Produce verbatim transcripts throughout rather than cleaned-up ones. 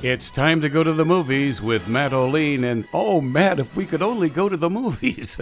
It's time to go to the movies with Matt O'Lean. And oh, Matt, if we could only go to the movies.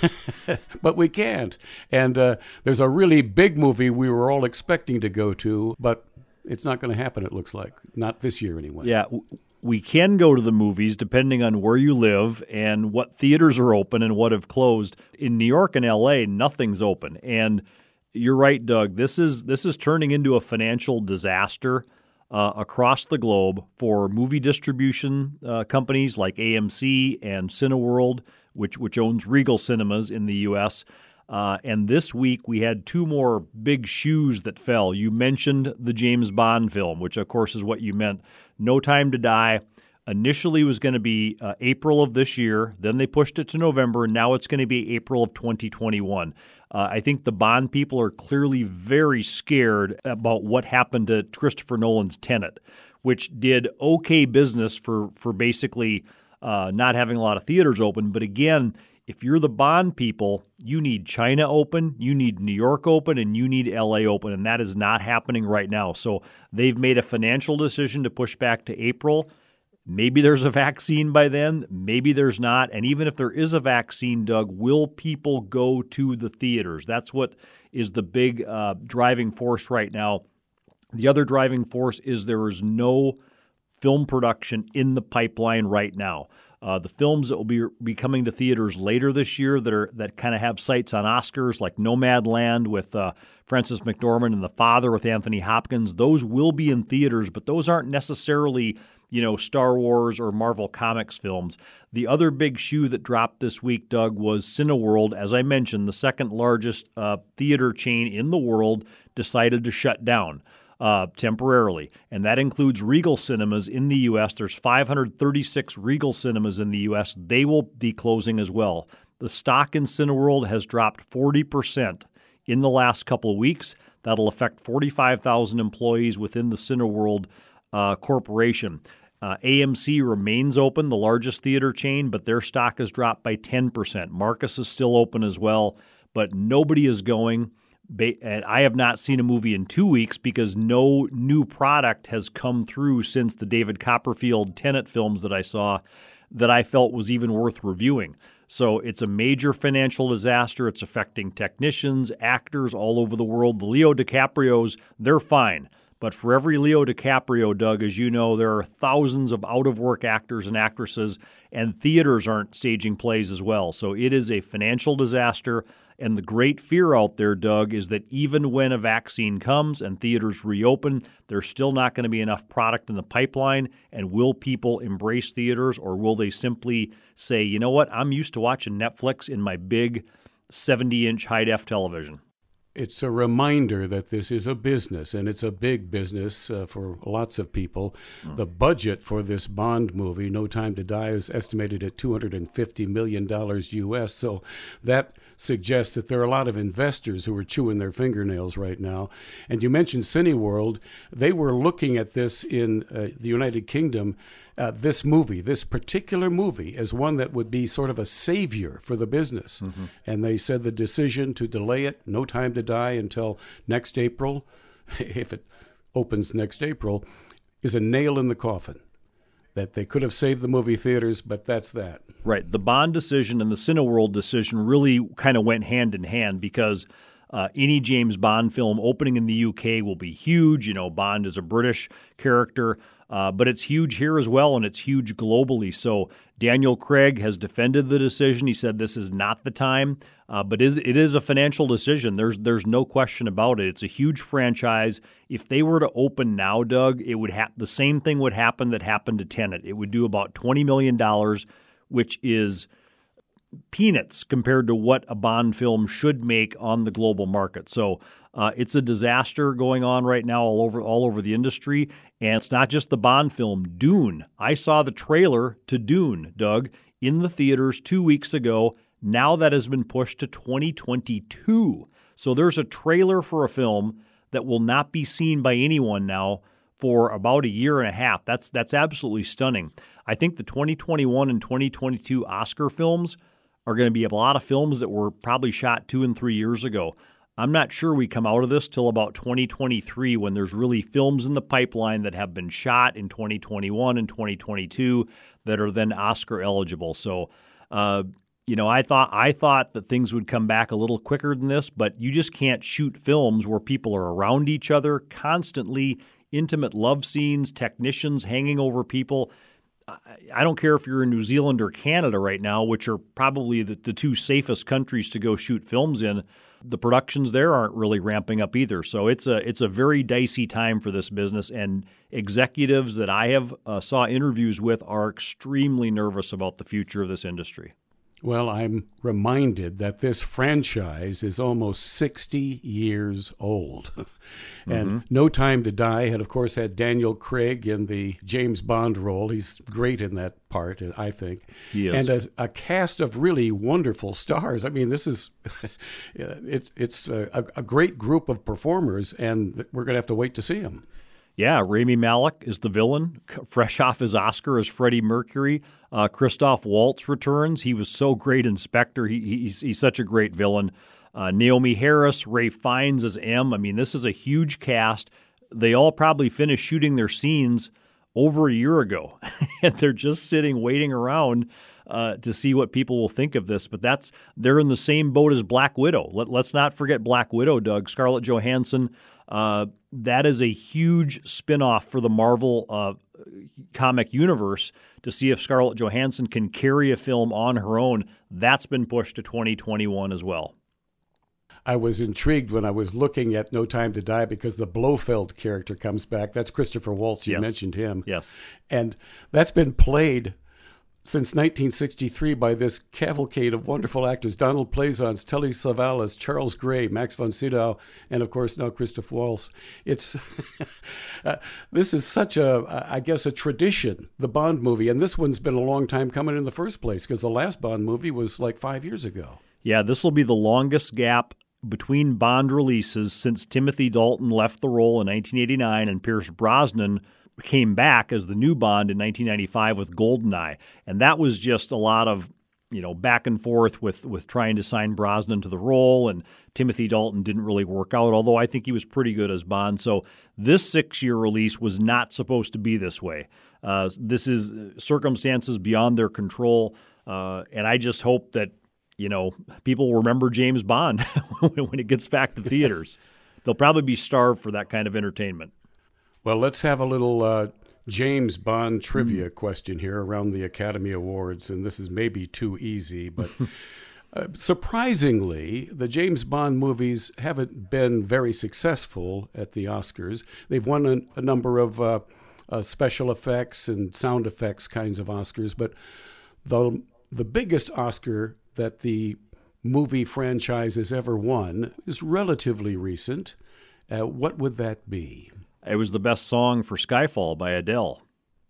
But we can't. And uh, there's a really big movie we were all expecting to go to, but it's not going to happen, it looks like. Not this year, anyway. Yeah, we can go to the movies depending on where you live and what theaters are open and what have closed. In New York and L A, nothing's open. And you're right, Doug. This is this is turning into a financial disaster uh, across the globe for movie distribution uh, companies like A M C and Cineworld, which which owns Regal Cinemas in the U S Uh, and this week we had two more big shoes that fell. You mentioned the James Bond film, which of course is what you meant. No Time to Die initially was going to be uh, April of this year. Then they pushed it to November. And now it's going to be April of twenty twenty-one. Uh, I think the Bond people are clearly very scared about what happened to Christopher Nolan's Tenet, which did okay business for, for basically uh, not having a lot of theaters open. But again, if you're the Bond people, you need China open, you need New York open, and you need L A open, and that is not happening right now. So they've made a financial decision to push back to April. Maybe there's a vaccine by then, maybe there's not. And even if there is a vaccine, Doug, will people go to the theaters? That's what is the big uh, driving force right now. The other driving force is there is no film production in the pipeline right now. Uh, the films that will be be coming to theaters later this year that are that kind of have sights on Oscars, like Nomadland with uh, Frances McDormand and The Father with Anthony Hopkins, those will be in theaters, but those aren't necessarily, you know, Star Wars or Marvel Comics films. The other big shoe that dropped this week, Doug, was Cineworld. As I mentioned, the second largest uh, theater chain in the world decided to shut down. Uh, temporarily, and that includes Regal Cinemas in the U S. There's five hundred thirty-six Regal Cinemas in the U S. They will be closing as well. The stock in Cineworld has dropped forty percent in the last couple of weeks. That'll affect forty-five thousand employees within the Cineworld uh, corporation. Uh, A M C remains open, the largest theater chain, but their stock has dropped by ten percent. Marcus is still open as well, but nobody is going. And I have not seen a movie in two weeks because no new product has come through since the David Copperfield Tenet films that I saw that I felt was even worth reviewing. So it's a major financial disaster. It's affecting technicians, actors all over the world. The Leo DiCaprios, they're fine. But for every Leo DiCaprio, Doug, as you know, there are thousands of out-of-work actors and actresses, and theaters aren't staging plays as well. So it is a financial disaster. And the great fear out there, Doug, is that even when a vaccine comes and theaters reopen, there's still not going to be enough product in the pipeline. And will people embrace theaters, or will they simply say, you know what, I'm used to watching Netflix in my big seventy-inch high-def television? It's a reminder that this is a business, and it's a big business uh, for lots of people. Mm. The budget for this Bond movie, No Time to Die, is estimated at two hundred fifty million dollars U S, so that suggests that there are a lot of investors who are chewing their fingernails right now. And you mentioned Cineworld. They were looking at this in uh, the United Kingdom, uh, this movie, this particular movie, as one that would be sort of a savior for the business. Mm-hmm. And they said the decision to delay it, No Time to Die, until next April, if it opens next April, is a nail in the coffin. That they could have saved the movie theaters, but that's that. Right. The Bond decision and the Cineworld decision really kind of went hand in hand because uh, any James Bond film opening in the U K will be huge. You know, Bond is a British character, uh, but it's huge here as well, and it's huge globally. So Daniel Craig has defended the decision. He said this is not the time, uh, but is, it is a financial decision. There's there's no question about it. It's a huge franchise. If they were to open now, Doug, it would ha- the same thing would happen that happened to Tenet. It would do about twenty million dollars, which is peanuts compared to what a Bond film should make on the global market. So uh, it's a disaster going on right now all over all over the industry. And it's not just the Bond film, Dune. I saw the trailer to Dune, Doug, in the theaters two weeks ago. Now that has been pushed to twenty twenty-two. So there's a trailer for a film that will not be seen by anyone now for about a year and a half. That's that's absolutely stunning. I think the twenty twenty-one and twenty twenty-two Oscar films are going to be a lot of films that were probably shot two and three years ago. I'm not sure we come out of this till about twenty twenty-three when there's really films in the pipeline that have been shot in twenty twenty-one and twenty twenty-two that are then Oscar eligible. So, uh, you know, I thought I thought that things would come back a little quicker than this, but you just can't shoot films where people are around each other constantly, intimate love scenes, technicians hanging over people. I don't care if you're in New Zealand or Canada right now, which are probably the, the two safest countries to go shoot films in. The productions there aren't really ramping up either. So it's a it's a very dicey time for this business, and executives that I have uh, saw interviews with are extremely nervous about the future of this industry. Well, I'm reminded that this franchise is almost sixty years old. And mm-hmm. No Time to Die had, of course, had Daniel Craig in the James Bond role. He's great in that part, I think. He is. And a, a cast of really wonderful stars. I mean, this is it's it's a, a great group of performers, and we're going to have to wait to see them. Yeah, Rami Malek is the villain, fresh off his Oscar as Freddie Mercury. Uh, Christoph Waltz returns. He was so great in Spectre. He, he's, he's such a great villain. Uh, Naomi Harris, Ray Fiennes as M. I mean, this is a huge cast. They all probably finished shooting their scenes over a year ago, and they're just sitting waiting around uh, to see what people will think of this. But that's they're in the same boat as Black Widow. Let, let's not forget Black Widow, Doug. Scarlett Johansson. Uh, that is a huge spinoff for the Marvel uh, comic universe to see if Scarlett Johansson can carry a film on her own. That's been pushed to twenty twenty-one as well. I was intrigued when I was looking at No Time to Die because the Blofeld character comes back. That's Christopher Waltz. You yes. mentioned him. Yes. And that's been played since nineteen sixty-three by this cavalcade of wonderful actors: Donald Pleasance, Telly Savalas, Charles Gray, Max von Sydow, and of course now Christoph Waltz. It's uh, this is such a, I guess, a tradition, the Bond movie, and this one's been a long time coming in the first place because the last Bond movie was like five years ago. Yeah, this will be the longest gap between Bond releases since Timothy Dalton left the role in nineteen eighty-nine and Pierce Brosnan came back as the new Bond in nineteen ninety-five with GoldenEye. And that was just a lot of, you know, back and forth with, with trying to sign Brosnan to the role, and Timothy Dalton didn't really work out, although I think he was pretty good as Bond. So this six-year release was not supposed to be this way. Uh, this is circumstances beyond their control, uh, and I just hope that, you know, people remember James Bond when it gets back to theaters. They'll probably be starved for that kind of entertainment. Well, let's have a little uh, James Bond trivia mm. question here around the Academy Awards, and this is maybe too easy, but uh, surprisingly, the James Bond movies haven't been very successful at the Oscars. They've won a, a number of uh, uh, special effects and sound effects kinds of Oscars, but the the biggest Oscar that the movie franchise has ever won is relatively recent. Uh, what would that be? It was the best song for Skyfall by Adele.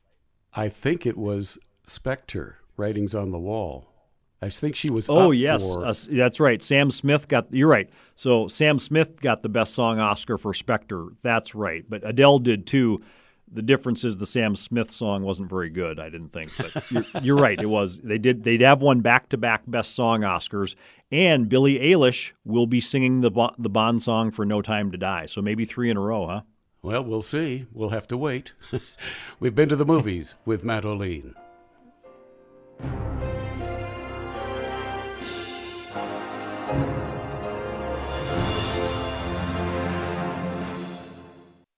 I think it was Spectre, Writings on the Wall. I think she was Oh, up yes, for... uh, that's right. Sam Smith got, you're right. So Sam Smith got the best song Oscar for Spectre. That's right. But Adele did too. The difference is the Sam Smith song wasn't very good, I didn't think. But you're, you're right, it was. They did. They'd have one back-to-back Best Song Oscars, and Billie Eilish will be singing the the Bond song for No Time to Die. So maybe three in a row, huh? Well, we'll see. We'll have to wait. We've been to the movies with Matt Olien.